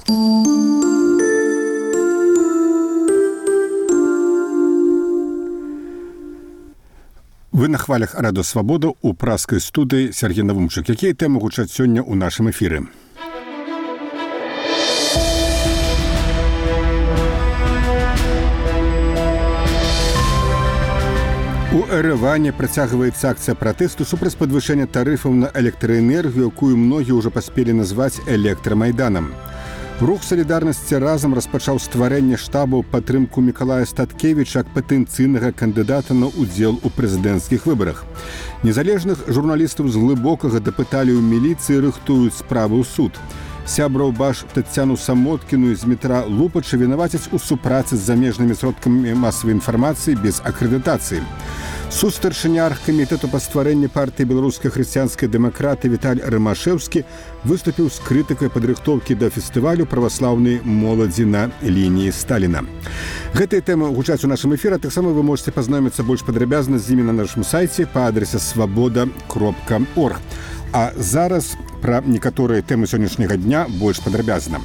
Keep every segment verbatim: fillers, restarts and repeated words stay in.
Вы на хвалях Радио Свабода у праскай студыі Сергей Навумчык. Якія тэмы гучаць сёння ў нашым эфіры? У Эрэване працягваецца акцыя пратэсту супраць падвышэння тарыфаў на электраэнергію, якую многія ўжо паспелі назваць электрамайданам. Рух салідарнасці разам распачаў стварэнне штабу падтрымку Мікалая Статкевіча як патэнцыйнага кандыдата на ўдзел у прэзідэнцкіх выбарах. Незалежных журналістаў з глыбокага дапыталі ў міліцыі рыхтуюць справу ў суд. Сябраў Баш Таццяну Самоткіну з метра Лупача вінавацяць у супрацы з замежнымі сродкамі масавай інфармацыі без акрэдытацыі. Сустаршыня аргкамітэту па стварэнні партыі беларускай хрысціянскай дэмакраты Віталь Рымашэўскі выступіў з крытыкай падрыхтоўкі да фестывалю праваслаўнай моладзі на лініі Сталіна. Гэтыя тэмы гучаць у нашым эфіры, таксама вы можете пазнаёміцца больш падрабязна з імі на нашым сайце па адрасе свабода кропка орг. А зараз пра некаторыя тэмы сённяшняга дня больш падрабязна.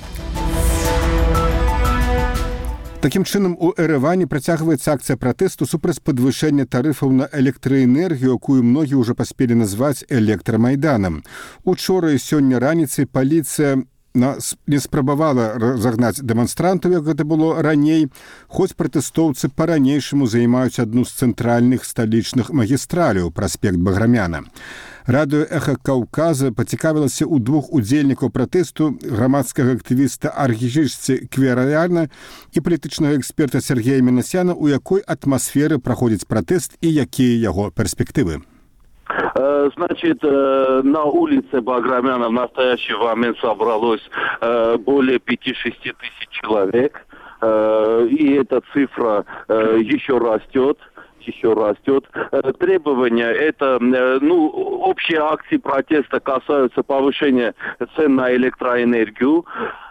Такім чынам, у Эрэване працягваецца акцыя пратэсту супраць падвышэння тарыфаў на электраэнергію, якую многія ўжо паспелі назваць электрамайданам. Учора і сёння раніцай паліцыя не спрабавала разагнаць дэманстрантаў, як гэта было раней, хоць пратэстоўцы па-ранейшаму займаюць адну з цэнтральных сталічных магістраляў, праспект Баграмяна. Радыё «Эха Каўказа» пацікавілася ў двух удзельнікаў пратэсту, грамадскага актывіста Аргіжычцы Квераяна і палітычнага эксперта Сергея Мінасяна, у якой атмасферы праходзіць пратэст і якія яго перспектывы. Значит, на улице Баграмяна в настоящий момент собралось более пяти-шести тысяч человек, и эта цифра еще растет. еще растет. Требования это, ну, общие акции протеста касаются повышения цен на электроэнергию.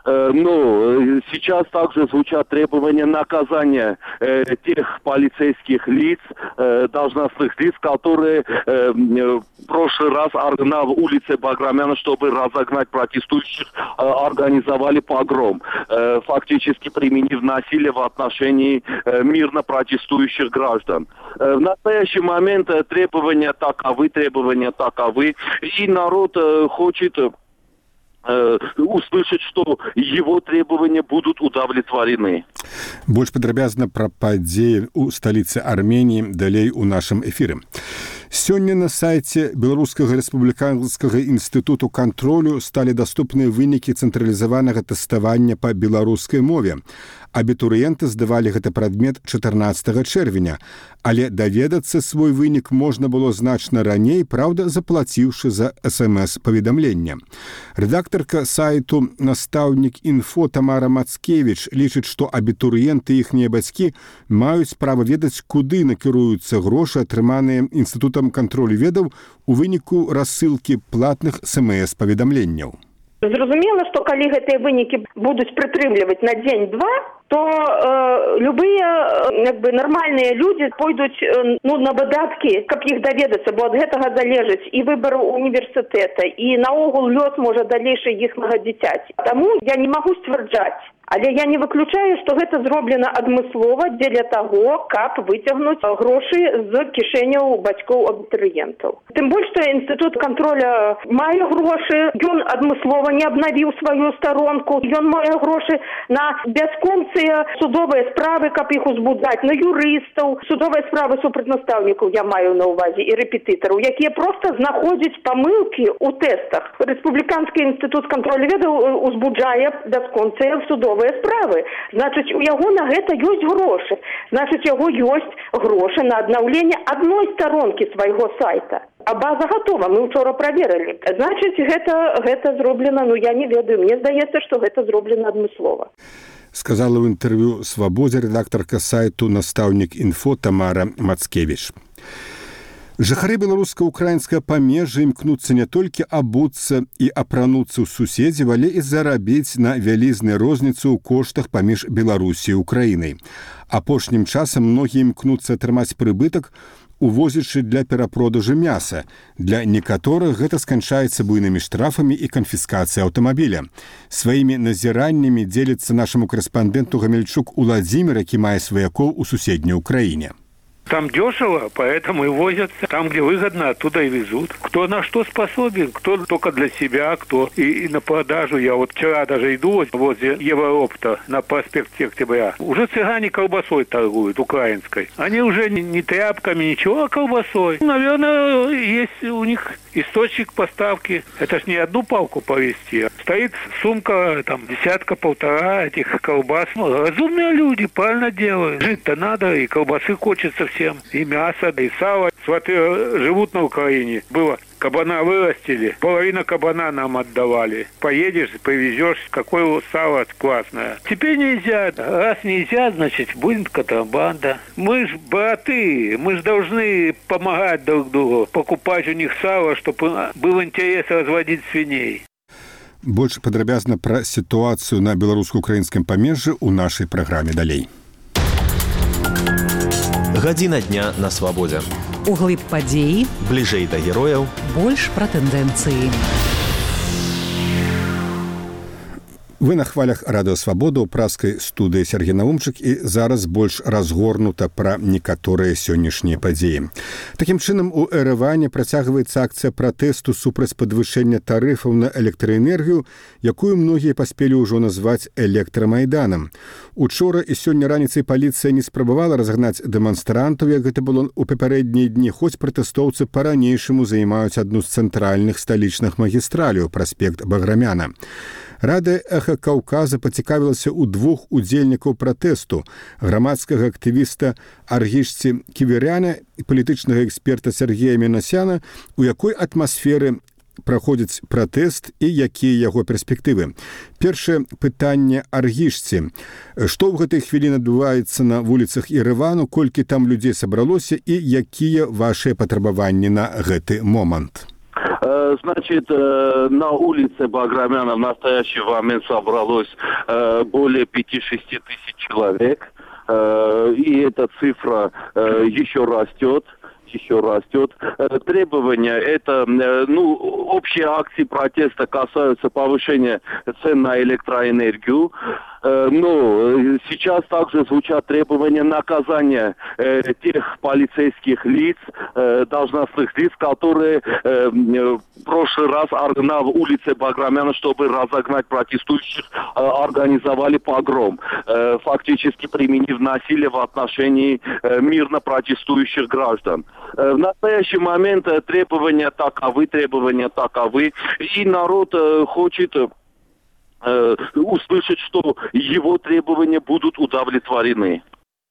Но сейчас также звучат требования наказания э, тех полицейских лиц, э, должностных лиц, которые э, в прошлый раз на улице Баграмяна, чтобы разогнать протестующих, э, организовали погром, э, фактически применив насилие в отношении э, мирно протестующих граждан. Э, в настоящий момент э, требования таковы, требования таковы, и народ э, хочет услышать, что его требования будут удовлетворены. Больш падрабязна пра падзеі ў сталіцы Арменіі далей у нашым эфіры. Сёння на сайце Беларускага рэспубліканскага інстытуту кантролю сталі даступныя вынікі цэнтралізаванага тэставання па беларускай мове. Абітурыенты здавалі гэты прадмет чатырнаццатага чэрвеня, але даведацца свой вынік можна было значна раней, праўда, заплаціўшы за эс эм эс-паведамленне. Рэдактарка сайту «Настаўнік інфо» Тамара Мацкевіч лічыць, што абітурыенты і іхнія бацькі маюць права ведаць, куды накіруюцца грошы, атрыманыя інстытутам кантролю ведаў у выніку рассылкі платных эс эм эс-паведамленняў. Зразумела, што калі гэтыя вынікі будуць прытрымліваць на дзень-два, то э, любыя як бы нармальныя людзі пойдуць э, ну, на выдаткі, каб іх даведацца, бо ад гэтага залежыць і выбар універсітэта, і наогул лёс можа далейшы іхнага дзіцяці. Таму я не магу сцвярджаць, але я не выключаю, што гэта зроблена адмыслова дзеля таго, каб выцягнуць грошы з кішэняў бацькоў абітурыентаў. Тым больш, што інстытут кантроля мае грошы, ён адмыслова не абнавіў сваю старонку, ён мае грошы на бясконцыя судовыя справы, каб іх узбудзаць, на юрыстаў, судовыя справы супраць настаўнікаў я маю на ўвазе і рэпетытараў, якія проста знаходзяць памылкі ў тэстах. Рэспубліканскі інстытут кантролю ведаў узбуджае бясконцыя судовыя справы. Значыць, у яго на гэта ёсць грошы. Значыць, яго ёсць грошы на аднаўленне адной старонкі свайго сайта. А база готова, мы ўчора праверылі. Значыць, гэта, гэта зроблена, ну я не ведаю, мне здаецца, што гэта зроблена адмыслова. Сказала ў інтэрв'ю «Свабодзе» рэдактарка сайту «Настаўнік інфо» Тамара Мацкевіч. Жыхары беларуска-украінскага памежжа імкнуцца не толькі абуцца і апрануцца ў суседзі, але і зарабіць на вялізнай розніцу ў коштах паміж Беларусі і Украінай. Апошнім часам многія імкнуцца атрымаць прыбытак увозячы для перапродажу мяса. Для некаторых гэта сканчаецца буйнымі штрафамі і канфіскацыяй аўтамабіля. Сваімі назіраннямі дзеліцца нашаму корэспандэнту Гамельчук Уладзімір, які мае сваякоў у суседняй Украіне. Там дешево, поэтому и возятся. Там, где выгодно, оттуда и везут. Кто на что способен, кто только для себя, кто и, и на продажу. Я вот вчера даже иду возле Евроопта на проспекте Октября. Уже цыгане колбасой торгуют, украинской. Они уже не, не тряпками, ничего, а колбасой. Наверное, есть у них источник поставки. Это ж не одну палку повезти. Стоит сумка, там, десятка-полтора этих колбас. Ну, разумные люди, правильно делают. Жить-то надо, и колбасы хочется всем. И мясо, и сало. Сваты живут на Украине. Было, кабана вырастили, половина кабана нам отдавали. Поедешь, привезешь, какое сало классное. Теперь нельзя. Раз нельзя, значит, будет контрабанда. Мы ж браты, мы ж должны помогать друг другу, покупать у них сало, чтобы был интерес разводить свиней. Больш падрабязна пра сітуацыю на беларуска-украінскім памежжы ў нашай праграме далей. Гадзіна дня на свабодзе. Углыб падзеі, Бліжэй да герояў, больш пра тэндэнцыі. Вы на хвалях радыё Свабода ў праскай студыі Сергей Наумчык, і зараз больш разгорнута пра некаторыя сённяшнія падзеі. Такім чынам, у Эрэване працягваецца акцыя пратэсту супраць падвышэння тарыфаў на электраэнергію, якую многія паспелі ўжо назваць электрамайданам. Учора і сёння раніцай паліцыя не спрабавала разгнаць дэманстрантаў, як гэта было ў папярэднія дні, хоць пратэстоўцы па-ранейшаму займаюць адну з цэнтральных сталічных магістраляў, праспект Баграмяна. Рада «Эхо Каўказа» пацікавілася ў двух удзельнікаў пратэсту – грамадскага актывіста Аргішці Ківеряна і палітычнага эксперта Сергея Мінасяна, у якой атмасферы праходзіць пратэст і якія яго перспектывы. Першае пытанне Аргішці. Што ў гэтай хвіліны адбываецца на вуліцах Ерэвану, колькі там людзей сабралося і якія вашыя патрабаванні на гэты момант? Значит, на улице Баграмяна в настоящий момент собралось более пяти-шести тысяч человек. И эта цифра еще растет. еще растет. Требования это, ну, общие акции протеста касаются повышения цен на электроэнергию. Но сейчас также звучат требования наказания э, тех полицейских лиц, э, должностных лиц, которые э, в прошлый раз на улице Баграмяна, чтобы разогнать протестующих, э, организовали погром, э, фактически применив насилие в отношении э, мирно протестующих граждан. Э, в настоящий момент э, требования таковы, требования таковы, и народ э, хочет услышать, что его требования будут удовлетворены.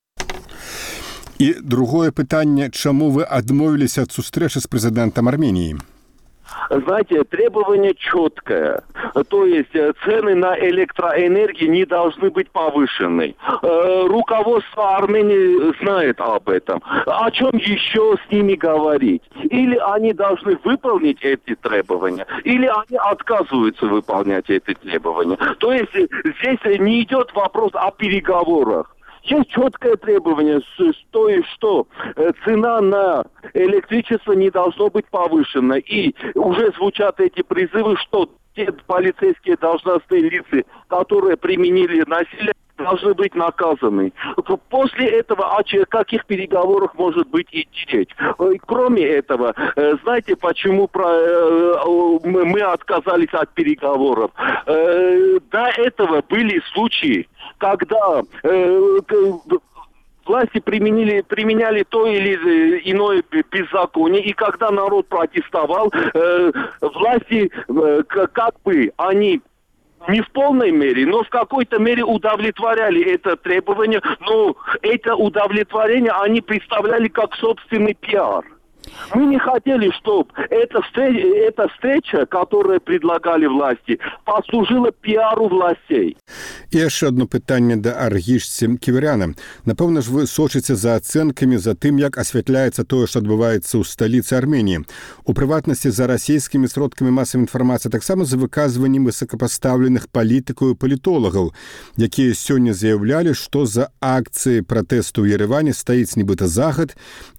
І другое питання, чому ви адмовились от сустрэчы с президентом Армении? Знаете, требование четкое. То есть цены на электроэнергию не должны быть повышены. Руководство Армении знает об этом. О чем еще с ними говорить? Или они должны выполнить эти требования, или они отказываются выполнять эти требования. То есть здесь не идет вопрос о переговорах. Есть четкое требование, что и что. Цена на электричество не должно быть повышена. И уже звучат эти призывы, что те полицейские должностные лица, которые применили насилие, должны быть наказаны. После этого о каких переговорах может быть идти речь? Кроме этого, знаете, почему мы отказались от переговоров? До этого были случаи, когда э, власти применили, применяли то или иное беззаконие, и когда народ протестовал, э, власти э, как бы они не в полной мере, но в какой-то мере удовлетворяли это требование, но это удовлетворение они представляли как собственный пиар. Мы не хотели, чтобы эта встреча, эта встреча, которую предлагали власти, послужила пиару властей. І яшчэ одно пытанне да Аргішці Ківеряна. Напэўна ж, вы сочыце за ацэнкамі, за тым, як асвятляецца тое, што адбываецца ў сталіцы Арменіі. У прыватнасці, за расійскімі сродкамі масавай інфармацыі, таксама за выказваннем высокапастаўленых палітыкаў і палітолагаў, якія сёння заяўлялі, што за акцыі пратэсту ў Ерэване стаіць нібыта захад,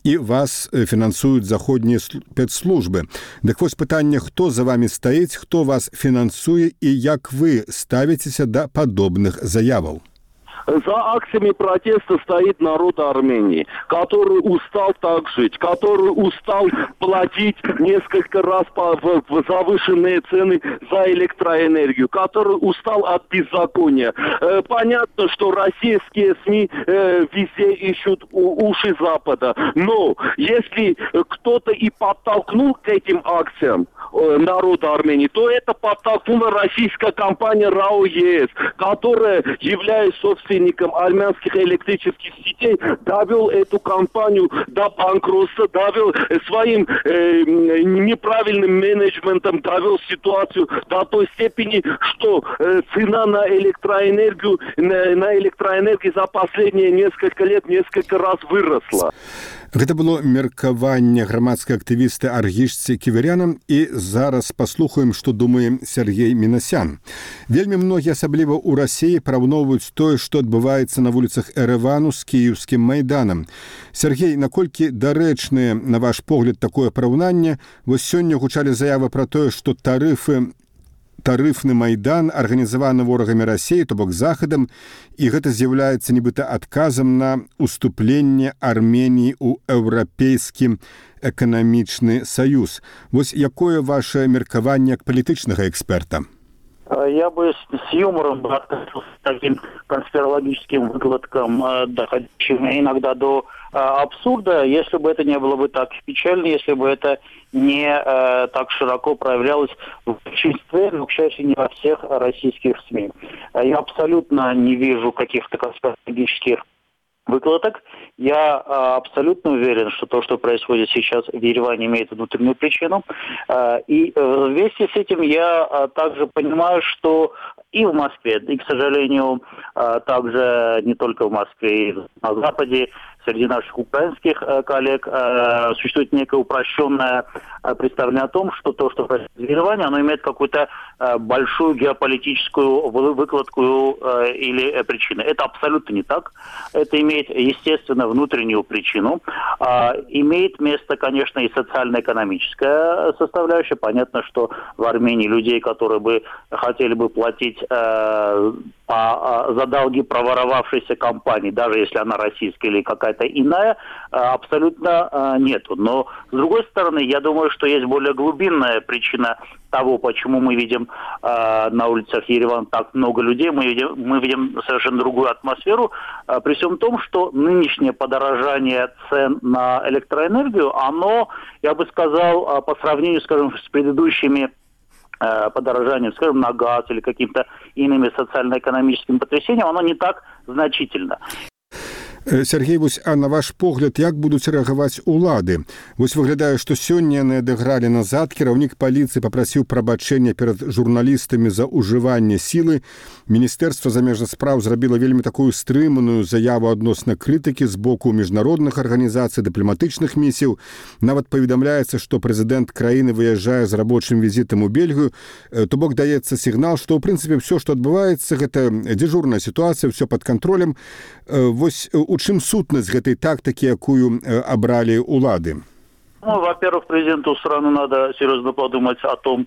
і вас фінансуюць заходнія спецслужбы. Дык вось пытанне, хто за вами стаіць, хто вас фінансуе і як вы ставіцеся да падобных заяваў? За акциями протеста стоит народ Армении, который устал так жить, который устал платить несколько раз по, в, в завышенные цены за электроэнергию, который устал от беззакония. Э, понятно, что российские СМИ э, везде ищут у, уши Запада, но если кто-то и подтолкнул к этим акциям э, народа Армении, то это подтолкнула российская компания РАО ЕС, которая, являясь собственником армянских электрических сетей, довел эту компанию до банкротства, довел своим э, неправильным менеджментом, довел ситуацию до той степени, что э, цена на электроэнергию, на, на электроэнергию за последние несколько лет несколько раз выросла. Гэта было меркаванне грамадскай актывісты Аргішцы Ківерянам, і зараз паслухаем, што думае Сергей Мінасян. Вельмі многія, асабліва ў Расіі, параўноўваюць тое, што адбываецца на вуліцах Эрэвану з кіеўскім майданам. Сергей, наколькі дарэчнае, на ваш погляд, такое параўнанне? Вось сёння гучалі заявы пра тое, што тарыфы тарыфны майдан арганізаваны ворагамі Расіі, то бок захадам, і гэта з'яўляецца нібыта адказам на уступленне Арменіі ў еўрапейскі эканамічны саюз. Вось якое ваше меркаванне як палітычнага эксперта? Я бы с юмором относился к таким конспирологическим выкладкам, доходящим иногда до абсурда, если бы это не было бы так печально, если бы это не э, так широко проявлялось в большинстве, но, к счастью, не во всех российских СМИ. Я абсолютно не вижу каких-то конспирологических выкладок. Я э, абсолютно уверен, что то, что происходит сейчас в Ереване, имеет внутреннюю причину. Э, и э, вместе с этим я э, также понимаю, что и в Москве, и, к сожалению, э, также не только в Москве, и на Западе, среди наших украинских э, коллег э, существует некое упрощенное э, представление о том, что то, что происходит в Ереване, оно имеет какую-то э, большую геополитическую выкладку э, или э, причину. Это абсолютно не так. Это имеет, естественно, внутреннюю причину. Э, имеет место, конечно, и социально-экономическая составляющая. Понятно, что в Армении людей, которые бы хотели бы платить э, по, за долги проворовавшейся компании, даже если она российская или какая-то иная, абсолютно нету. Но, с другой стороны, я думаю, что есть более глубинная причина того, почему мы видим на улицах Еревана так много людей. Мы видим, мы видим совершенно другую атмосферу. При всем том, что нынешнее подорожание цен на электроэнергию, оно, я бы сказал, по сравнению, скажем, с предыдущими подорожанием, скажем, на газ или каким-то иными социально-экономическими потрясениями, оно не так значительно. Сергей, вось, а на ваш погляд, як будуць рэагаваць улады? Вось выглядае, што сёння яны адыгралі назад, кіраўнік паліцыі папрасіў прабачэння перад журналістамі за ўжыванне сілы. Міністэрства замежных спраў зрабіла вельмі такую стрыманую заяву адносна крытыкі з боку міжнародных арганізацый, дыпламатычных місіяў. Нават паведамляецца, што прэзідэнт краіны выязджае з рабочым візітам у Бельгію. То бок даецца сігнал, што ў прынцыпе ўсё, што адбываецца, гэта дзяжурная сітуацыя, ўсё пад кантролем. Вось у чым сутнасць гэтай тактыкі, якую абралі улады? Ну, во-первых, президенту страны надо серьезно подумать о том,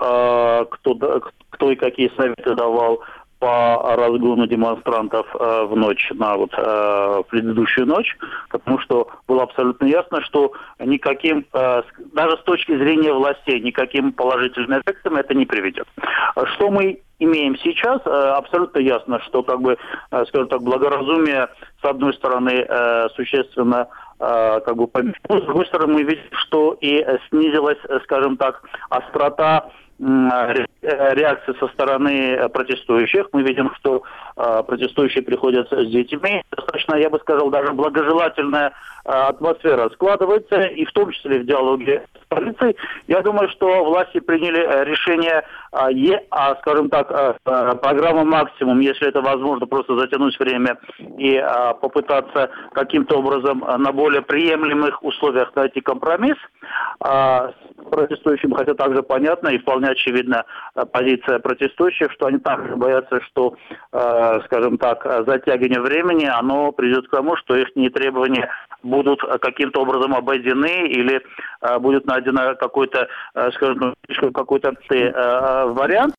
кто, кто и какие советы давал по разгону демонстрантов э, в ночь на вот э, предыдущую ночь, потому что было абсолютно ясно, что никаким, э, даже с точки зрения властей, никаким положительным эффектом это не приведет. Что мы имеем сейчас, э, абсолютно ясно, что, как бы, э, скажем так, благоразумие, с одной стороны, э, существенно э, как бы победило, с другой стороны, мы видим, что и снизилась, скажем так, острота реакции со стороны протестующих. Мы видим, что э, протестующие приходят с детьми. Достаточно, я бы сказал, даже благожелательная э, атмосфера складывается, и в том числе в диалоге с полицией. Я думаю, что власти приняли решение, э, е, а, скажем так, э, программа «Максимум», если это возможно, просто затянуть время и э, попытаться каким-то образом на более приемлемых условиях найти компромисс. Э, протестующим, хотя также понятно и вполне очевидна позиция протестующих, что они также боятся, что, э, скажем так, затягивание времени, оно приведет к тому, что их требования будут каким-то образом обойдены или э, будет найден какой-то, э, скажем, какой-то э, вариант.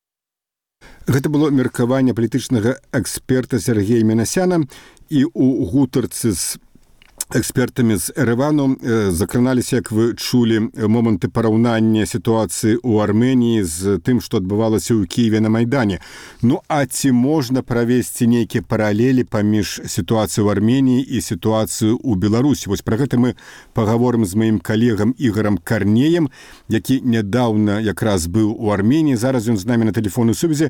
Гэта было меркаванне палітычнага эксперта Сергея Мінасяна, і ў гутарцы з экспертамі з Еревану закраналіся, як вы чулі, моманты параўнання сітуацыі ў Арменіі з тым, што адбывалася ў Кіеве на Майдане. Ну, а ці можна правесці нейкія паралелі паміж сітуацыяй ў Арменіі і сітуацыю ў Беларусі? Вось пра гэта мы пагаворым з маім калегам Ігарам Карнеем, які нядаўна якраз быў у Арменіі. Зараз ён з намі на тэлефоннай сувязі.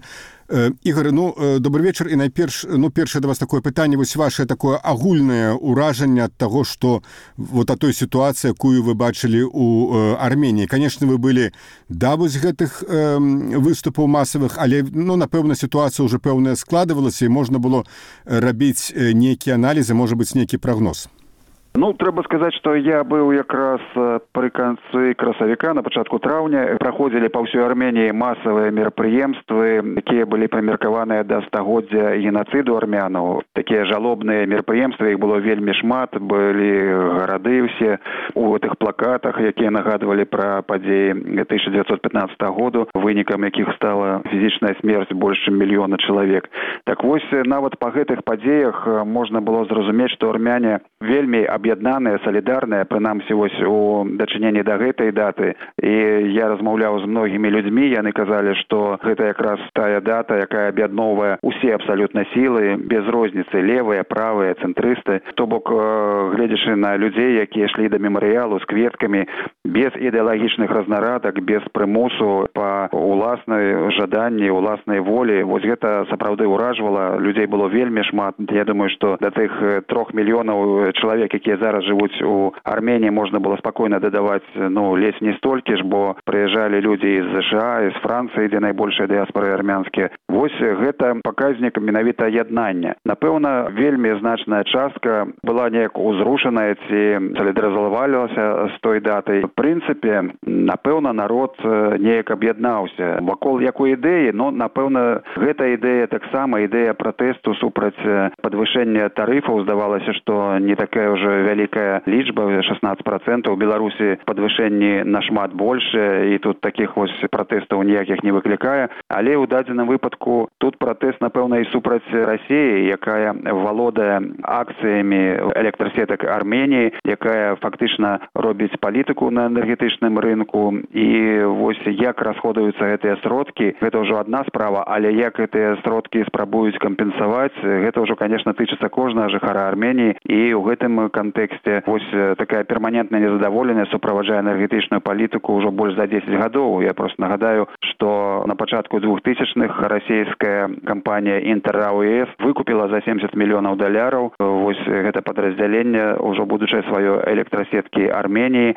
Ігор, ну, добрый вечар, і найперш, ну, першае да вас такое пытанне, вось ваше такое агульнае ўражанне ад таго, што вот о той сітуацыі, якую вы бачылі ў Арменіі. Канешне, вы былі да вось гэтых э, выступаў масавых, але, ну, напэўна, сітуацыя ўжо пэўная складывалася, і можна было рабіць нейкія аналізы, можа быць, нейкі прагноз. Ну, трэба сказаць, што я быў якраз пры канцы красавіка, на пачатку траўня. Праходзілі па ўсёй Арменіі масавыя мерапрыемствы, якія былі прымеркаваныя да стагоддзя генацыду армянаў. Такія жалобныя мерапрыемствы, іх было вельмі шмат, былі гарады ўсе у гэтых плакатах, якія нагадвалі пра падзеі тысяча дзевяцьсот пятнаццатага году, вынікам якіх стала фізічная смерць больш чым мільёна чалавек. Так вось, нават па гэтых падзеях можна было зразумець, што армяне вельмі аб'яднаныя, салідарныя, прынамсі вось у дачыненні да гэтай даты. І я размаўляў з многімі людзьмі, яны казалі, што гэта якраз тая дата, якая аб'ядноўвае усе абсалютна сілы, без розніцы, левыя, правыя, цэнтрысты. То бок, гледзячы на людзей, якія ішлі да мемарыялу з кветкамі, без ідэалагічных разнарадак, без прымусу, па уласнай жаданні, уласнай волі. Вось гэта сапраўды ўражвала. Людзей было вельмі шмат. Я думаю, што да тых трох мільёнаў чалавек, якія зараз жывуць у Арменіі, можна было спакойна дадаваць, ну, ледзь не столькі ж, бо прыязджалі людзі з ЗША, з Францыі, дзе найбольшыя дыяспоры армянскія. Вось гэта паказнік менавіта яднання. Напэўна, вельмі значная частка была неяк узрушаная ці салідарызавалася з той датай. В прынцыпе, напэўна, народ неяк аб'яднаўся. Вакол якой ідэі, но, напэўна, гэта ідэя таксама, ідэя пратэсту супраць падвышэння тарыфаў. Здавалася, што не такая ўжо вялікая лічба, шестнадцать процентов. У Беларусі падвышэнні нашмат больше, і тут такіх вось пратэстаў ніякіх не выклікае. Але ў дадзеным выпадку тут пратэст, напэўна, і супраць Расіі, якая валодае акцыямі электрасетак Арменіі, якая фактычна робіць палітыку на энергетычным рынку. І вось як расходуюцца гэтыя сродкі, гэта ўжо адна справа, але як гэтыя сродкі спрабуюць кампенсаваць, гэта ўжо, конечно, тычыцца кожнага жыхара Арменіі. І ў гэтым кантэксце вось такая перманентная незадаволенасць суправаджае энергетычную палітыку ўжо больш за дзесяць гадоў. Я просто нагадаю, што на пачатку двухтысячных расійская кампанія «Интер-РАО-ЕС» выкупіла за семьдесят мільёнаў даляраў вось гэта падраздзяленне ўжо будучай сваёй электрасеткі Арменіі.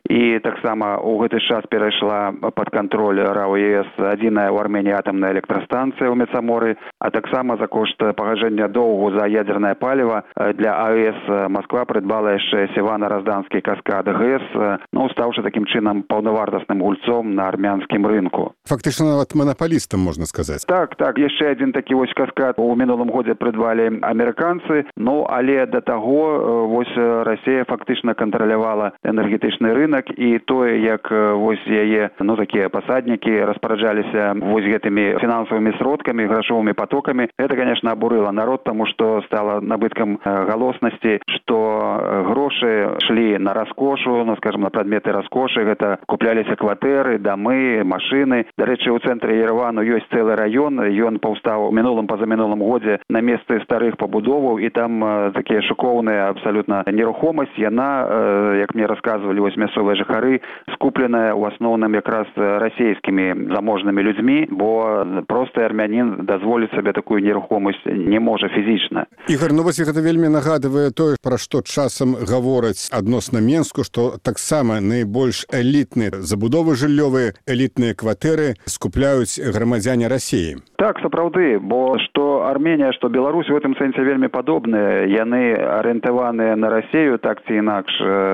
І таксама ў гэты час перайшла пад кантроль РАО-ЕС адзіная ў Арменіі атамная электрастанцыя ў Мецаморы, а таксама за кошт пагашэння доўгу за ядзернае паліва для АЭС Москва прыдбала яшчэ Севано-Разданскі каскад ГЭС, ну, стаўшы такім чынам паўнавартасным гульцом на армянскім рынку. Фактычна нават манапалістам, можна сказаць. Так, так, яшчэ адзін такі вось каскад у мінулым годзе прыдбалі амерыканцы, ну, але да таго вось Расія фактычна кантралявала энергетычны рынок, і тое, як вось яе, ну, такія пасаднікі распараджаліся вось гэтымі фінансавымі сродкамі, грашовымі потокамі, гэта, конечно, абурыла народ, таму што стала набыткам галоснасці, што грошы шлі на раскошу, ну, скажем, на прадметы раскошы, гэта купляліся кватэры, дамы, машыны. Дарэчы, у цэнтры Еревану ёсць цэлы раён, ён паўстаў у мінулым пазамінулым годзе на месцы старых пабудоваў, і там такія шыкоўныя абсалютна нерухомасць, яна, як мне расказвалі вось мясцовыя жыхары, скупленая ў асноўным якраз расійскімі заможнымі людзьмі, бо просты армянін дазволіць сабе такую нерухомасць не можа фізічна. Ігор, ну вось гэта вельмі нагадвае тое, пра што часам гавораць адносна Менску, што таксама найбольш элітныя забудовы жыллёвыя, элітныя кватэры скупляюць грамадзяне Расіі. Так, сапраўды, бо што Арменія, што Беларусь у гэтым сэнсе вельмі падобныя. Яны арыентаваныя на Расію, так ці інакш.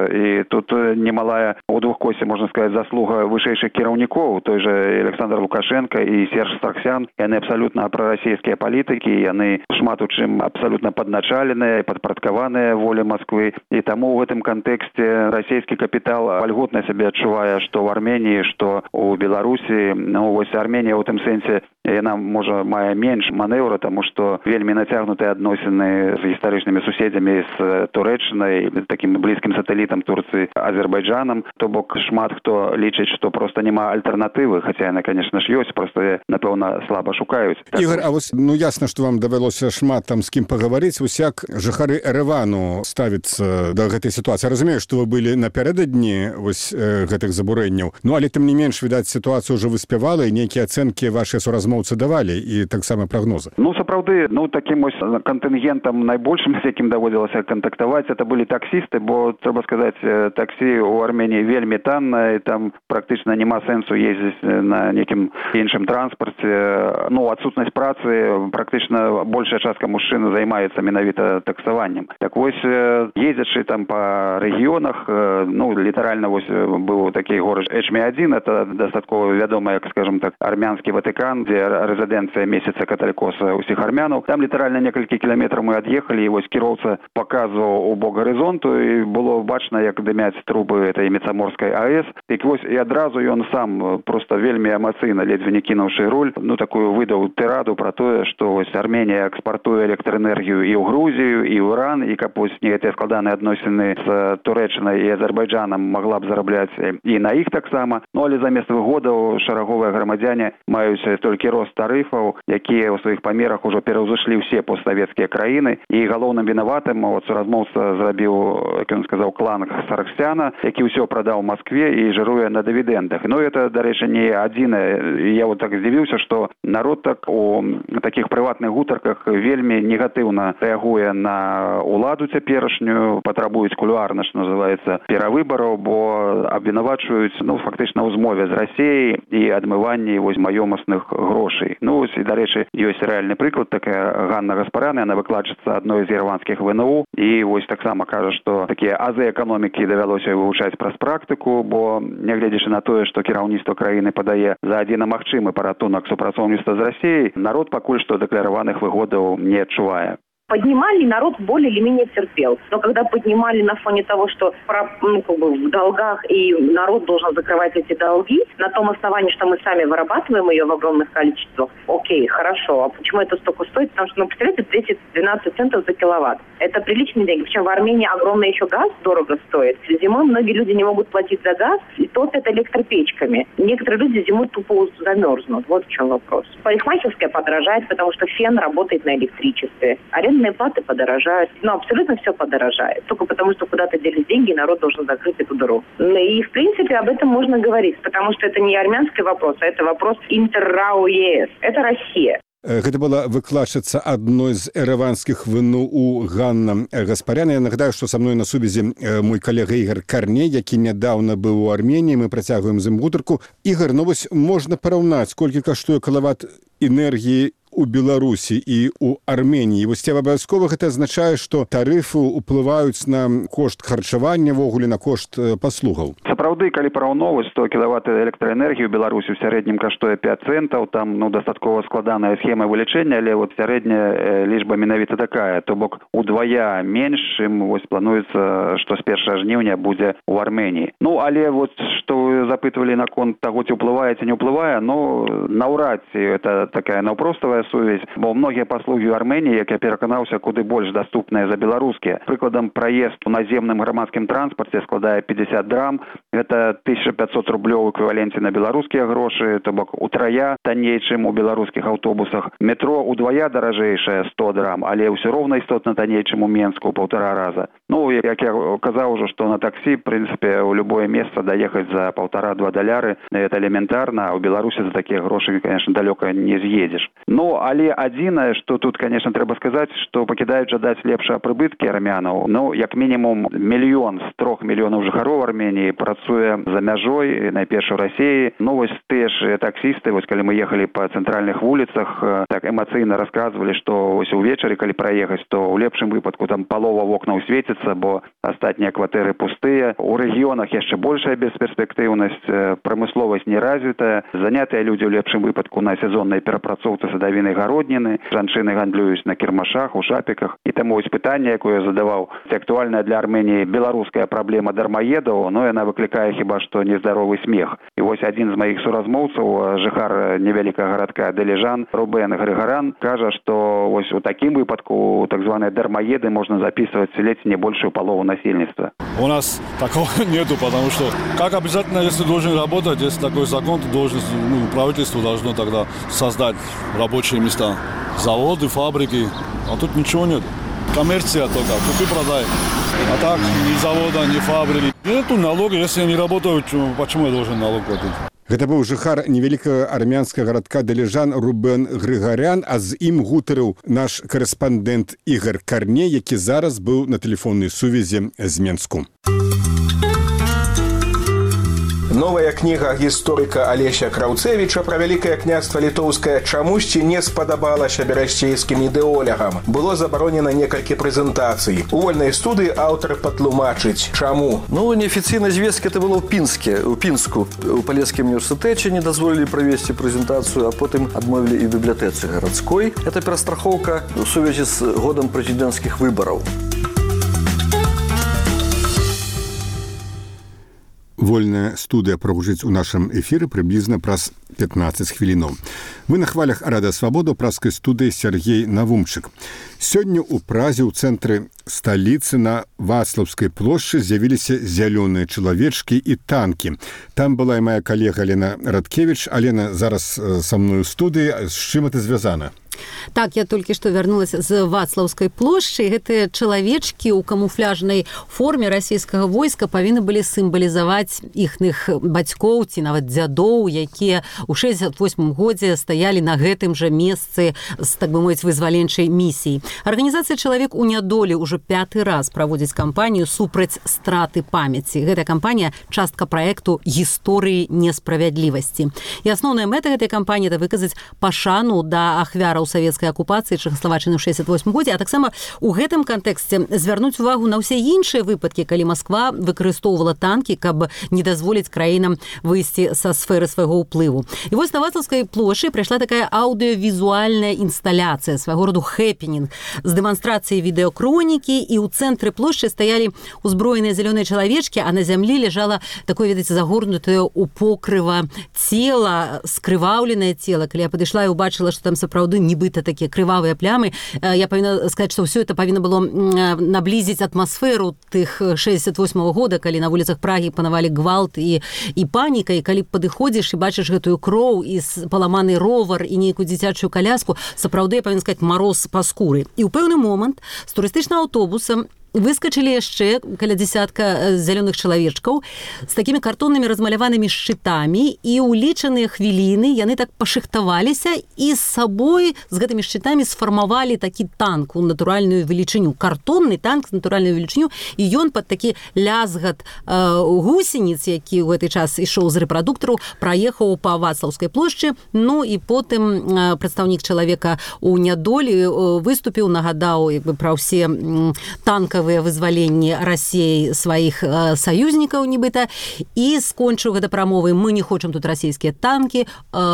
І тут немалая у двухкосці, можна сказаць, заслуга вышэйшых кіраўнікоў, той же Александр Лукашенко і Серж Сарксян. Яны абсалютна прарасійскія палітыкі, яны шмат у чым абсалютна падначаленыя, падпарадкаваныя волі Москвы. І таму ў гэтым кантэксце расійскі капітал вальготна сябе адчувае, што ў Арменіі, што ў Беларусі. Ну, вось Арменія ў тым сэнсе, яна можа мае менш манеўра, таму што вельмі нацягнутыя адносіны з гістарычнымі суседзямі, з Турэччынай, такім блізкім сатэлітам Турцыі, Азербайджанам. То бок шмат хто лічыць, што проста няма альтэрнатывы, хаця яна, конечно ж, ёсць, проста, напэўна, слаба шукаюць. Ігор, а вось, ну ясна, што вам давялося шмат там з кім пагаварыць, усяк жыхары Эрэвану ставіцца да гэтай сітуацыі. Разумею, што вы былі напярэдадні вось э, гэтых забурэнняў, ну але тым не менш, відаць, сітуацыю ўжо выспявала і нейкія ацэнкі вашыя суразмоўцы давалі і таксама прагнозы. Ну, сапраўды, ну, такім ось кантынгентам найбольшым, з якім даводзілася кантактаваць, это былі таксісты, бо, трэба сказаць, таксі ў Арменіі вельмі танна, і там практычна няма сэнсу ездзіць на нейкім іншым транспарце. Ну, адсутнасць працы, практычна большая частка мужчын займаецца менавіта таксаваннем. Так вось, ездзячы там па рэгіёнах, ну, літаральна вось быў такі горад Эчмі адзін, это дастаткова вядома, як, скажем так, армянскі Ватыкан, дзе рэзідэнцыя месяца каталікоса ўсіх армянаў. Там літаральна некалькі кіламетраў мы ад'ехалі, і вось кіроўца паказваў у бок гарызонту, і было бачна, як дымяць трубы этой Мецаморскай АЭС. І вось і адразу ён сам проста вельмі эмацыйна, ледзьве не кінуўшы руль, ну, такую выдаў тыраду пра тое, што вось Арменія экспартуе электраэнергію і ў Грузію, і ў Іран, і каб вось не гэтыя складаныя адносіны з Турэччынай і Азербайджанам магла б зарабляць і на іх таксама. Ну, але замест выгодаў шараговыя грамадзяне маюць толькі рост тарыфаў, якія ў сваіх памерах ужо пераўзышлі ўсе постсавецкія краіны. І галоўным вінаватым, от суразмоўца зрабіў, як ён сказаў, клан Сарксяна, які ўсё прадаў Маскве і жыруе на дывідэндах. Ну, это, дарэчы, не адзінае. Я вот так здзівіўся, што народ так у такіх прыватных гутарках вельмі негатыўна рэагуе на уладу цяперашнюю, патрабуюць кулуарна, што называецца, перавыбараў, бо абвінавачваюць, ну, фактычна ў змове з Расіяй і адмыванні вось маёмасных грошай. Ну, ось, і, дарэчы, ёсць рэальны прыклад, такая Ганна Гаспарян, яна выкладчыца адной з ірландскіх ВНУ, і вось таксама кажа, што такія азы эканомікі давялося вывучаць праз практыку, бо, нягледзячы на тое, што кіраўніцтва краіны падае за адзіна магчымы паратунак супрацоўніцтва з Расіяй, народ пакуль што дэклараваных выгодаў не адчувае. Поднимали, народ более или менее терпел. Но когда поднимали на фоне того, что ну, как бы в долгах и народ должен закрывать эти долги, на том основании, что мы сами вырабатываем ее в огромных количествах, окей, хорошо. А почему это столько стоит? Потому что, ну, представляете, десять-двенадцать центов за киловатт. Это приличные деньги. Причем в Армении огромный еще газ дорого стоит. Зимой многие люди не могут платить за газ и топят электропечками. Некоторые люди зимой тупо замерзнут. Вот в чем вопрос. Парикмахерская подорожает, потому что фен работает на электричестве. Арендные платы подорожают. Ну, абсолютно все подорожает. Только потому, что куда-то делись деньги, и народ должен закрыть эту дыру. И, в принципе, об этом можно говорить, потому что это не армянский вопрос, а это вопрос Интеррау-ЕС. Это Россия. Гэта была выкладчыца адной з эрэванскіх ВНУ Ганна Гаспарян. Я нагадаю, што са мной на сувязі мой калега Ігор Карней, які нядаўна быў у Арменіі. Мы працягваем з ім гутарку. Ігор, ну вось можна параўнаць, колькі каштуе кілават энергіі у Беларусі і у Арменіі. Вось ці абавязкова гэта азначае, што тарыфы ўплываюць на кошт харчавання, ввогуле на кошт паслугаў? Сапраўды, калі параўноўваць, сто кілават электраэнергіі ў Беларусі ў сярэднім каштуе пяць цэнтаў, там, ну, дастаткова складаная схема вылічэння, але вот сярэдняя лічба менавіта такая, то бок удвая менш, чым вось плануецца, што з першага жніўня будзе ў Арменіі. Ну, але вот, што вы запытвалі наконт таго, ці ўплывае, ці не ўплывае, ну, наўрад ці это такая наўпроставая сувязь, бо многія паслугі ў Арменіі, як я пераканаўся, куды больш даступныя за беларускія. Прыкладам, праезд у наземным грамадскім транспарце складае пятьдесят драм, гэта тысяча пятьсот рублёў у эквіваленце на беларускія грошы, то бок утрая танней, чым у беларускіх аўтобусах. Метро удвая даражэйшае, сто драм, але ўсё роўна істотна танней, чым у Менску, паўтара раза. Ну, як я казаў ужо, што на таксі, в прынцыпе, у любое месца даехаць за паўтара-два даляры, это элементарна, а ў Беларусі за такія грошы, конечно, далёка не з'едзеш. Ну, але адзінае, што тут, конечно, трэба сказаць, што пакідаюць жадаць лепшыя прыбыткі армянаў. Ну, як мінімум, мільён з трох мільёнаў жыхароў Арменіі працуюць працуе за мяжой, найперш у Расіі. Ну, вось тыя ж таксісты, вось калі мы ехалі па цэнтральных вуліцах, так эмацыйна расказвалі, што вось увечары, калі праехаць, то ў лепшым выпадку там палова вокнаў свеціцца, бо астатнія кватэры пустыя. У рэгіёнах яшчэ большая бесперспектыўнасць, прамысловасць не развітая. Занятыя людзі ў лепшым выпадку на сезоннай перапрацоўцы садавіны гародніны. Жанчыны гандлююць на кірмашах, у шапіках. І таму вось пытанне, якое я задаваў, актуальная для Арменіі беларуская праблема дармаедаў, но яна выклікае хіба што нездаровы смех. І вось адзін з маіх суразмоўцаў, жыхар невялікага гарадка Дележан, Рубен Грыгаран, кажа, што вось у такім выпадку так званыя дармаеды можна записывать ледь не большую полову насельніцтва. У нас такого нету, потому что как обязательно, если должен работать, если такой закон, то должен, ну, правительство должно тогда создать рабочие места. Заводы, фабрики, а тут ничего нет. Коммерция только, купи-продай. А так ни завода, ни фабрики. Нету налога, если я не работаю, почему я должен налог платить? Гэта быў жыхар невялікага армянскага гарадка Дележан Рубен Грыгарян, а з ім гутарыў наш корэспандэнт Ігор Карней, які зараз быў на тэлефоннай сувязі з Менску. Новая кніга гісторыка Алеся Краўцевіча пра вялікае княства літоўскае чамусьці не спадабалася берасцейскім ідэолягам. Было забаронена некалькі прэзентацый. У вольнай студыі аўтар патлумачыць, чаму. Ну, неафіцыйнай звесткі это было ў Пінске, у Пінску. У Палескім універсітэце не дазволілі правесці прэзентацыю, а потым адмовілі і ў бібліятэцы гарадской. Это перастрахоўка ў сувязі з годам прэзідэнцкіх выбараў. Вольная студыя прагучыць у нашым эфіры прыблізна праз пятнаццаць хвілінаў. Вы на хвалях Рада Свабода ў праскай студыі Сергей Навумчык. Сёння ў Празе ў цэнтры сталіцы на Вацлаўскай плошчы з'явіліся зялёныя чалавечкі і танкі. Там была і моя калега Лена Радкевіч. Алена зараз са мной у студыі. З чым это звязана? Так, я толькі што вярнулася з Вацлаўскай плошчы. Гэтыя чалавечкі ў камуфляжнай форме расійскага войска павінны былі сімвалізаваць іхных бацькоў ці нават дзядоў, якія ў шэсцьдзесят восьмым годзе стаялі на гэтым жа месцы з, так бы мовіць, вызваленчай місіяй. Арганізацыя «Чалавек у нядолі» ўжо пяты раз праводзіць кампанію супраць страты памяці. Гэтая кампанія – частка праекту «Гісторыі несправядлівасці». І асноўная мэта гэтай кампаніі – это выказаць пашану да ахвяраў савецкай акупацыі Чэхаславаччыны ў шэсцьдесят восьмым годзе, а таксама у гэтым кантэксце звярнуць увагу на ўсе іншыя выпадкі, калі Масква выкарыстоўвала танкі, каб не дазволіць краінам выйсці са сферы свайго ўплыву. І вось на Вацлаўскай плошчы прайшла такая аўдыёвізуальная інсталяцыя, свайго роду хэпенінг, з дэманстрацыяй відэакронікі, і ў цэнтры плошчы стаялі узброеныя зялёныя чалавечкі, а на зямлі ляжала такое, ведаеце, загорнутае ў покрыва цела, скрываўленае цела. Калі я падышла і ўбачыла, што там сапраўды нібыта такія крывавыя плямы, я павінна сказаць, што ўсё это павінна было наблізіць атмасферу тых шэсцьдесят восьмага года, калі на вуліцах Прагі панавалі гвалт і, і паніка, і калі падыходзіш і бачыш гэтую кроў і паламаны ровар і нейкую дзіцячую каляску, сапраўды, я павінна сказаць, мароз па скуры. І ў пэўны момант з турыстычнага аўтобуса выскачылі яшчэ каля дзесятка зялёных чалавечкаў з такімі картоннымі размаляванымі шчытамі, і ў лічаныя хвіліны яны так пашыхтаваліся і з сабой з гэтымі шчытамі сфармавалі такі танк у натуральную велічыню. Картонны танк з натуральную велічыню, і ён пад такі лязгат э, гусеніц, які ў гэты час ішоў з рэпрадуктару, праехаў па Вацлаўскай плошчы. Ну і потым э, прадстаўнік чалавека у нядолі э, выступіў, нагадаў як бы пра ўсе э, танкавыя вызваленні Расіі сваіх э, саюзнікаў нібыта, і скончыў гэта прамовай: мы не хочам тут расійскія танкі, э,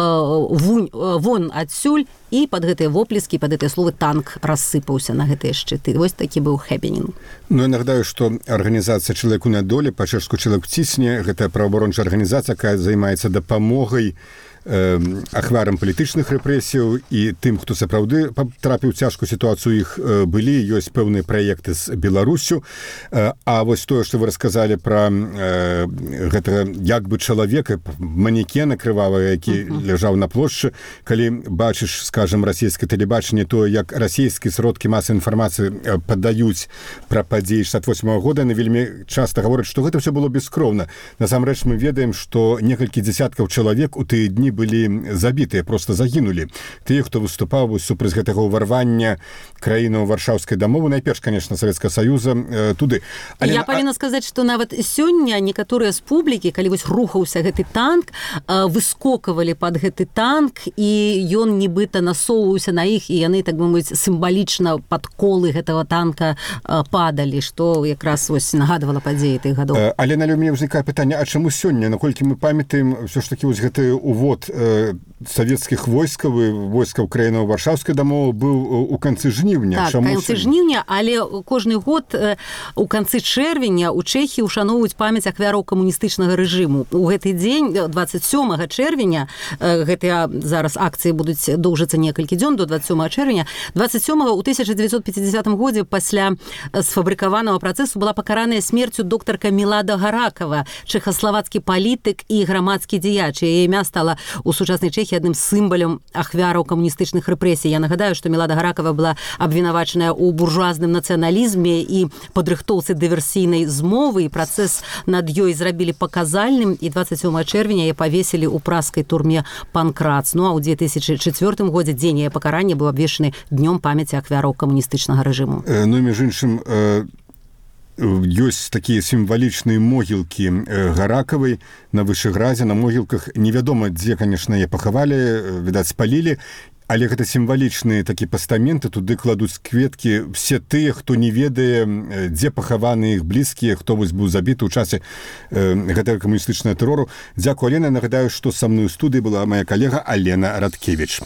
вунь, э, вон адсюль, і пад гэтыя воплескі, пад гэтыя словы танк рассыпаўся на гэтыя шчыты. Вось такі быў хэпенінг. Ну, я нагадаю, што арганізацыя «Чалавек у нядолі», па-чэшску «Чалавек цісне», гэта праваабарончая арганізацыя, якая займаецца дапамогай ахвярам палітычных рэпрэсіяў і тым, хто сапраўды трапіў цяжкую сітуацыю. Іх былі, ёсць пэўныя праекты з Беларусю. А вось тое, што вы расказалі пра гэтага як бы чалавека, манекена крывавага, які ляжаў на плошчы, калі бачыш, скажам, расійскае тэлебачанне, то як расійскія сродкі масавай інфармацыі падаюць пра падзеі шэсцьдесят восьмага года, яны вельмі часта гавораць, што гэта ўсё было бескроўна. Насамрэч мы ведаем, што некалькі дзесяткаў чалавек у тыя дні яны былі забітыя, проста загінулі. Тыя, хто выступаў супраць гэтага ўварвання краіны варшаўскай дамовы, найперш, конечно, Савецкага Саюза туды. Але... Я павінна сказаць, што нават сёння некаторыя з публікі, калі вось рухаўся гэты танк, выскокавалі пад гэты танк, і ён нібыта насоўваўся на іх, і яны, так бы мовіць, сімвалічна пад колы гэтага танка падалі, што якраз вось нагадвала падзеі тых гадоў. Але на мяне ўзнікае пытанне, а чаму сёння, наколькі мы памятаем ўсё ж такі вось гэты увод э, савецкіх войскаў, войскаў краіны варшаўскай дамовы быў у канцы жніўня. Так, у канцы жніўня, але кожны год э, у канцы чэрвеня у Чэхіі ушаноўваюць памяць ахвяраў камуністычнага рэжыму. У гэты дзень, дваццаць сёмага чэрвеня, э, гэтыя зараз акцыі будуць доўжыцца некалькі дзён до дваццаць сёмага чэрвеня, дваццаць сёмага ў тысяча дзевяцьсот пяцідзясятым годзе пасля сфабрыкаванага працэсу была пакараная смерцю доктарка Мілада Гаракава, чэхаславацкі палітык і грамадскі дзеяч. Яе імя стала ў сучаснай Чэхіі адным сімвалам ахвяраў камуністычных рэпрэсій. Я нагадаю, што Мілада Гаракава была абвінавачаная ў буржуазным нацыяналізме і падрыхтоўцы дыверсійнай змовы, і працэс над ёй зрабілі паказальным, і дваццаць сёмага чэрвеня яе павесілі ў праскай турме Панкрац. Ну а ў две тысячы чацвёртым годзе дзень яе пакарання быў абвешчаны днём памяці ахвяраў камуністычнага рэжыму. Ну, між іншым, ёсць такія сімвалічныя могілкі Гаракавай на Вышэградзе, на могілках. Невядома, дзе, конечно, яе пахавалі, відаць, спалілі, але гэта сімвалічныя такі пастаменты, туды кладуць кветкі все тыя, хто не ведае, дзе пахаваны іх блізкія, хто вось быў забіты ў часе гэтага камуністычнага тэрору. Дзякую, Алена. Нагадаю, што са мной у студыі была моя калега Алена Радкевіч.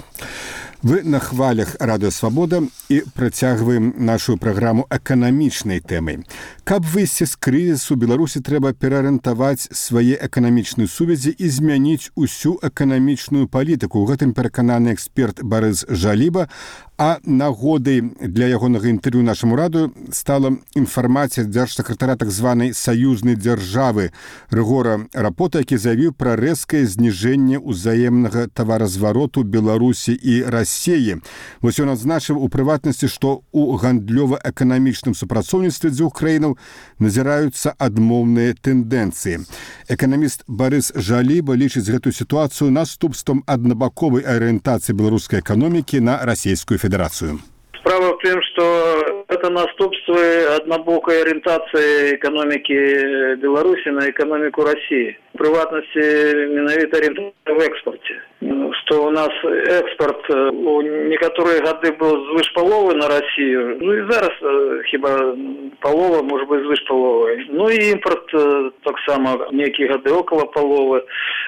Вы на хвалях Радыё Свабода і працягваем нашу праграму эканамічнай тэмай. Каб выйсці з крызісу, Беларусі трэба пераарыентаваць свае эканамічныя сувязі і змяніць усю эканамічную палітыку. У гэтым перакананы эксперт Барыс Жаліба, а нагодай для ягонага інтэрв'ю нашаму радыё стала інфармацыя дзяржсакратара так званай саюзнай дзяржавы Рыгора Рапота, які заявіў пра рэзкае зніжэнне ўзаемнага таваразвароту Беларусі і Расіі. Вось ён адзначыў у прыватнасці, што ў гандлёва-эканамічным супрацоўніцтве дзвюх краінаў назіраюцца адмоўныя тэндэнцыі. Эканаміст Барыс Жаліба лічыць гэтую сітуацыю наступствам аднабаковай арыентацыі беларускай эканомікі на расійскую федерацию. Справа в том, что это наступство однобокой ориентации экономики Беларуси на экономику России. В приватности менавіта ориентация в экспорте. Что у нас экспорт у некоторые годы был звыш паловы на Россию. Ну и зараз хіба палова, может быть, звыш паловы. Ну и импорт так само некие годы около паловы,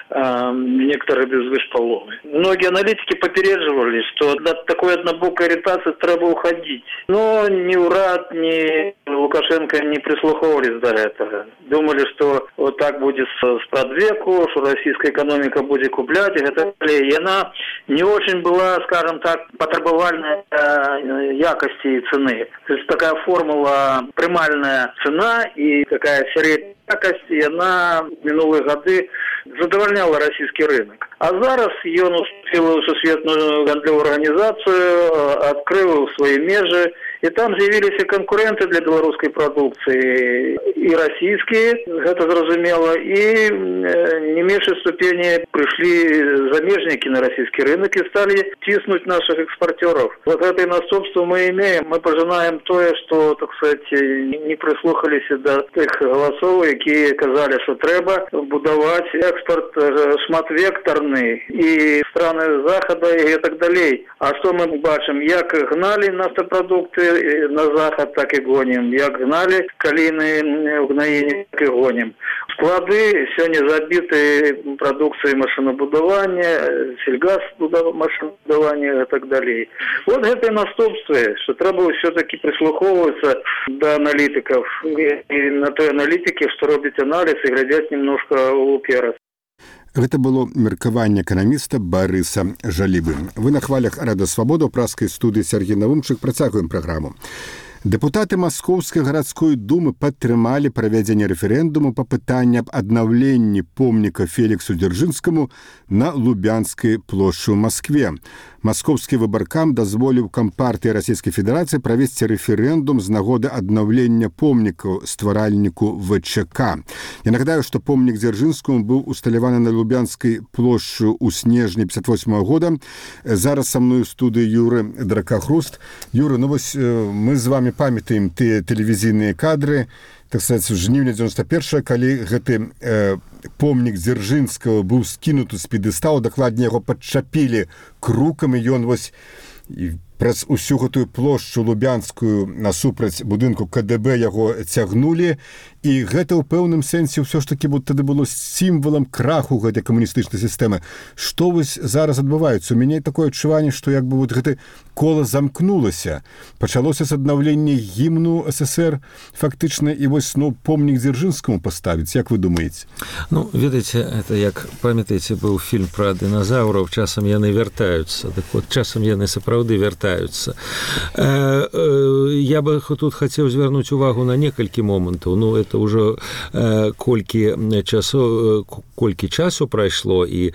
а некоторые без звыш паловы. Многие аналитики попередживали, что для такой однобокой ориентации треба уходить. Но ни Урад, ни Лукашенко не прислуховались до этого. Думали, что вот так будет с продвеку, что российская экономика будет куплять и так далее. И она не очень была, скажем так, потребовальной э, якости и цены. То есть такая формула примальная цена и такая средняя якость, и она в минулые годы задовольняла российский рынок. А зараз ён уступил в Всесветную гандлевую организацию, открыл свои межи, и там з'явились конкуренты для белорусской продукции, и российские, это зразумело, и не меньшей ступени пришли замежники на российский рынок и стали тиснуть наших экспортеров. Вот это наступство мы имеем. Мы пожинаем то, что, так сказать, не прислухались до тех голосов, которые казали, что треба будовать экспорт шматвекторный и страны Захода и так далее. А что мы бачим? Як гнали нафтопродукты на Заход, так и гоним. Як гнали калийные угноения, так и гоним. Склады сегодня забиты продукцией машинобудования, сельгазмашинобудования и так далее. Вот это наступство, что треба все-таки прислуховываться до аналитиков. И на той аналитике, что робить анализ и глядеть немножко уперед. Гэта было меркаванне эканаміста Барыса Жалібы. Вы на хвалях Радыё Свабода ў праскай студыі Сергей Навумчык. Працягваем праграму. Дэпутаты Маскоўскай гарадской думы падтрымалі правядзенне рэферэндуму па пытанні аб аднаўленні помніка Феліксу Дзяржынскаму на Лубянскай плошчы ў Маскве. маскоўскі выбаркам дазволіў кампартыі Расійскай Федэрацыі правесці рэферэндум з нагоды аднаўлення помнікаў стваральніку ВЧК. Я нагадаю, што помнік Дзяржынскаму быў усталяваны на Лубянскай плошчы ў снежні пятьдесят восьмого года. Зараз са мною ў студыі Юры Дракахруст. Юра, ну вось мы з вами памятаем тыя тэлевізійныя кадры, так сказать, в жніўні девяносто первого, калі гэты э, помнік Дзяржынскага быў скінуты з п'едэстала, дакладней яго падчапілі крукам, і ён вось праз усю гэтую плошчу Лубянскую насупраць будынку КДБ яго цягнулі, і гэта ў пэўным сэнсе ўсё ж такі тады было сімвалам краху гэтай камуністычнай сістэмы. Што вось зараз адбываецца? У мяне такое адчуванне, што як бы вот гэта кола замкнулася. Пачалося з аднаўлення гімну СССР фактычна, і вось ну, помнік Дзяржынскаму паставіць. Як вы думаеце? Ну, ведаеце, это як, памятаеце, быў фільм пра дыназаўраў, часам яны вяртаюцца. Так вот, часам яны сапраўды вяртаюцца. Э, э, я бы тут хацеў звярнуць увагу на некалькі момантаў. Ну, это ўжо э, колькі часу, колькі часу прайшло, і,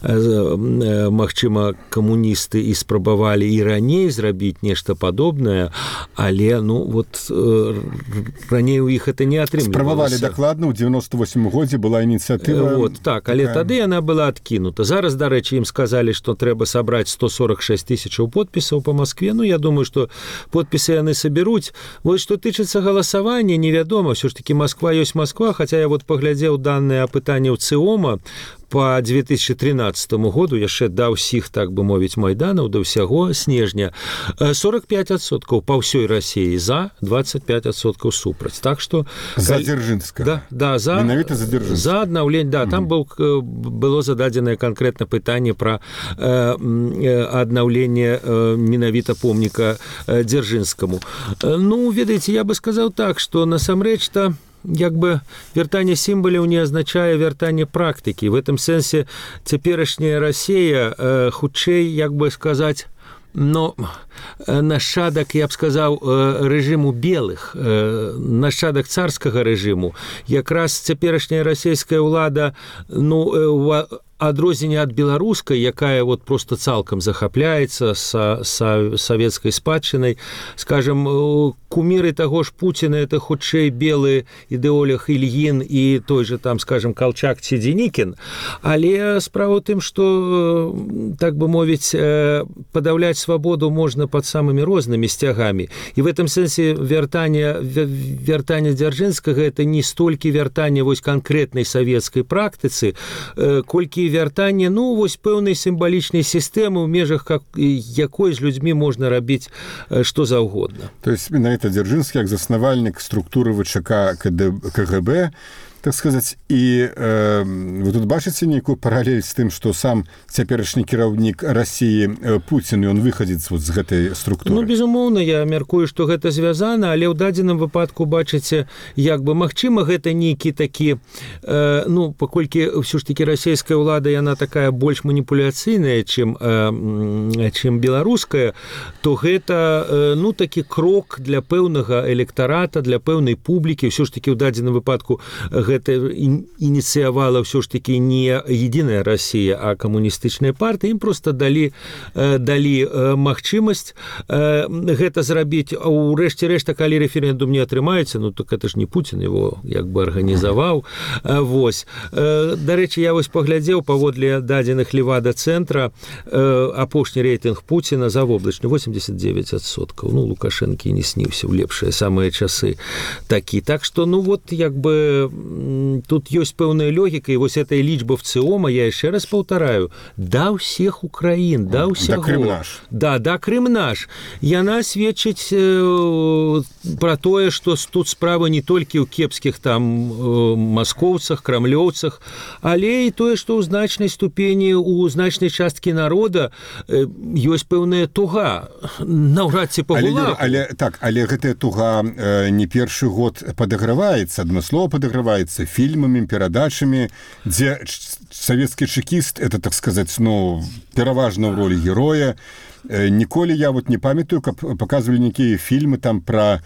э, магчыма, камуністы і спрабавалі і раней зрабіць нешта падобнае, але, ну, вот, э, раней у іх это не атрымлівалася. Спрабавалі дакладна, ў девяносто восьмым годзе была ініцыятыва. Вот, так, але такая... тады яна была адкінута. Зараз, дарэчы, ім сказалі, што трэба сабраць сто сорок шесть тысячаў подпісаў па Маскве. Ну, я думаю, што подпісы яны саберуць. Вось, што тычыцца галасавання, невядома, ўсё ж такі Москва ёсць Москва, хаця я вот паглядзеў даныя апытання ў ЦИОМа по две тысячи тринадцатому году, яшчэ да ўсіх, так бы мовіць, майданаў, да ўсяго снежня, сорок пять адсоткаў па ўсёй Расіі за, двадцать пять адсоткаў супраць. Так што... За Дзяржынскага. Да, да, за... Менавіта за Дзяржынскага. За аднаўленне, да, там быў, было зададзенае канкрэтна пытанне пра э, аднаўленне э, менавіта помніка э, Дзяржынскаму. Ну, ведаеце, я бы сказаў так, што насамрэч-то як бы вяртанне сімваляў не азначае вяртанне практыкі. В этом сэнсе цяперашняя Расія э, хутчэй, як бы сказаць, но нашадак, я б сказаў, рэжыму белых, нашадак царскага рэжыму. Якраз цяперашняя расійская ўлада, ну, адрозненне ад беларускай, якая вот просто цалкам захапляецца са, са савецкай спадчынай, скажем, куміры таго ж Пуціна, это хутчэй белы ідэолог Ільін і той же там, скажем, Колчак ці Дзенікін, але справа ў тым, што, так бы мовіць, падаўляць свабоду можна пад самымі рознымі сцягамі. І в этом сэнсе вяртанне, вяртанне Дзяржынскага это не столькі вяртанне вось канкрэтнай савецкай практыцы, колькі вяртанне, ну, вось пэўнай сімвалічнай сістэмы, у межах якой з людзьмі можна рабіць што заўгодна. То есть менавіта Дзяржынскі як заснавальнік структуры ВЧК КГБ, так сказаць, і э, вы тут бачыце нейкую паралель з тым, што сам цяперашні кіраўнік Расіі Пуцін, ён выхадзіць вот з гэтай структуры? Ну, безумоўна, я мяркую, што гэта звязана, але ў дадзеным выпадку бачыце, як бы, магчыма, гэта нейкі такі, э, ну, паколькі ўсё ж такі расійская ўлада, яна такая больш маніпуляцыйная, чым, э, чым беларуская, то гэта, э, ну, такі крок для пэўнага электарата, для пэўнай публікі, ўсё ж такі ў дадзеным выпадку гэта гэта ініцыявала ўсё ж такі не единая Расія, а камуністычная партыя. Ім проста далі, далі магчымасць гэта зрабіць. А ў рэшце рэшта, калі рэферэндум не атрымаецца, ну так это ж не Пуцін его як бы арганізаваў. Вось. Дарэчы, я вось паглядзеў паводле дадзеных Левада-цэнтра апошні рэйтынг Пуціна завоблачны восемьдесят девять адсоткаў. Ну, Лукашэнкі не сніўся ў лепшыя самыя часы такі. Так што, ну вот, як бы тут ёсць пэўная логіка, і вось этой лічба в ЦИОМа, я яшчэ раз паўтараю, да ўсіх Украін, да ўсяго. Да Крым наш. Да, да Крым наш. Яна сведчыць э, пра тое, што тут справа не толькі ў кепскіх там э, маскоўцах, крамлёўцах, але і тое, што ў значнай ступені, у значнай часткі народа э, ёсць пэўная туга. Наўрад ці па гулаку. Але, але, так, але гэтая туга э, не першы год падаграваецца, адмыслова падаграваецца фильмами, перадачами, где советский чекист, это, так сказать, ну, пераважна в роли героя. Ніколі я вот не памятаю, как показывали некие фильмы там про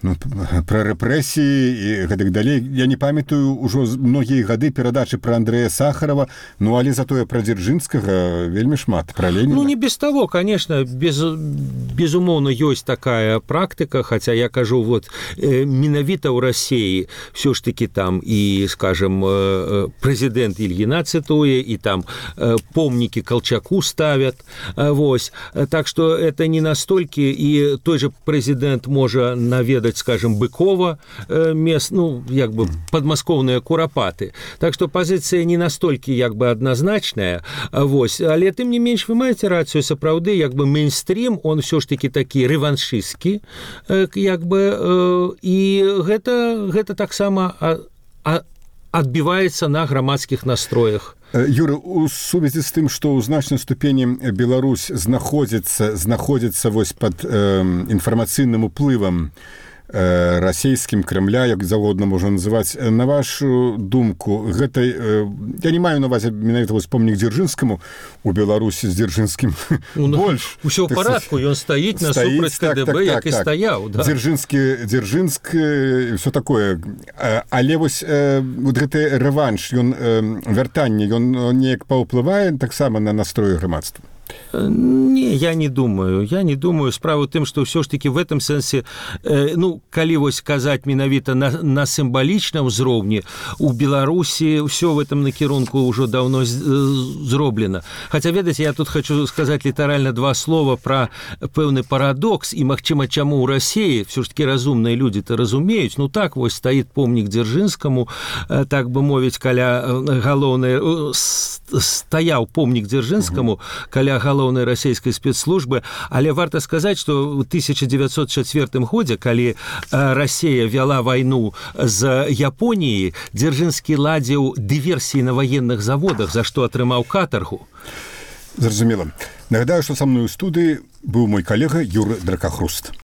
ну, пра рэпрэсіі і гэтак далей. Я не памятаю ўжо многія гады перадачы пра Андрэя Сахарова, ну але затое пра Дзяржынскага вельмі шмат, пра Леніна. Ну не без того, конечно, без, безумоўна ёсць такая практыка, хотя я кажу, вот менавіта ў Расіі все ж таки там і, скажем, прэзідэнт Ільіна цытуе, і там помнікі Колчаку ставят, вось. Так что это не настолько, и той же прэзідэнт можа наведаць, скажем, Быкова мест, ну, як бы падмаскоўныя курапаты. Так что позиция не настолько, як бы, адназначная, вось. Але тым не менш вы маеце рацыю, сапраўды, як бы мейнстрим, он все ж таки такі рэваншысцкі, як бы, і гэта, гэта таксама адбіваецца на грамадскіх настроях. Юра, у сувязі з тым, што ў значнай ступені Беларусь знаходзіцца, знаходзіцца вось пад э, інфармацыйным уплывам э, расійскім Крэмля, як заводна можна называць, на вашу думку, гэта, э, я не маю на увазе менавіта вось помнік Дзяржынскаму у Беларусі з Дзяржынскім ну, больш. Усё ў парадку, ён стаіць насупраць КДБ, так, так, як так, і так. стаяў. Да. Дзяржынскі, Дзяржынск, ўсё такое. Але вось э, вот гэты рэванш, ён э, вяртанне, ён неяк паўплывае таксама на настроі грамадства? Не, я не думаю. Я не думаю. Справа ў тым, што ўсё ж таки в этом сэнсе, э, ну, калі вось казаць менавіта на, на сімвалічным узроўні, у Беларусі ўсё в этом накірунку ўжо даўно з, э, зроблена. Хаця, ведаеце, я тут хочу сказаць літаральна два слова пра пэўны парадокс, і, магчыма, чаму ў Расіі ўсё ж таки разумныя людзі-то разумеюць. Ну, так вось стаіць помнік Дзяржынскаму, э, так бы мовіць, каля галоўнай... Э, стаяў помнік Дзяржынскаму, каля галоўнай расійскай спецслужбы, але варта сказаць, што ў тысяча дзевяцьсот чацвёртым годзе, калі Расія вяла вайну з Японіяй, Дзяржынскі ладзіў дыверсіі на ваенных заводах, за што атрымаў катаргу. Зразумела. Нагадаю, што са мной у студыі быў мой калега Юры Дракахруст.